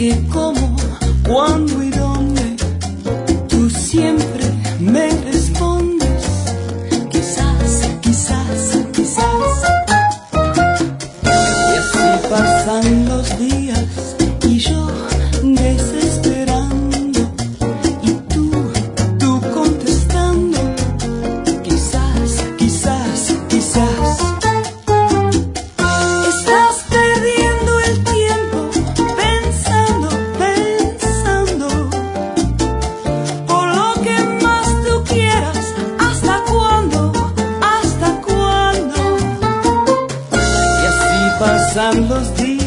qué, cómo, cuándo y dónde. Tú siempre me respondes. Quizás, quizás, quizás. Y así pasan los días y yo desesperando y tú contestando. Quizás, quizás, quizás. Estás perdiendo el tiempo pensando, pensando por lo que más tú quieras. ¿Hasta cuándo? ¿Hasta cuándo? Y así pasan los días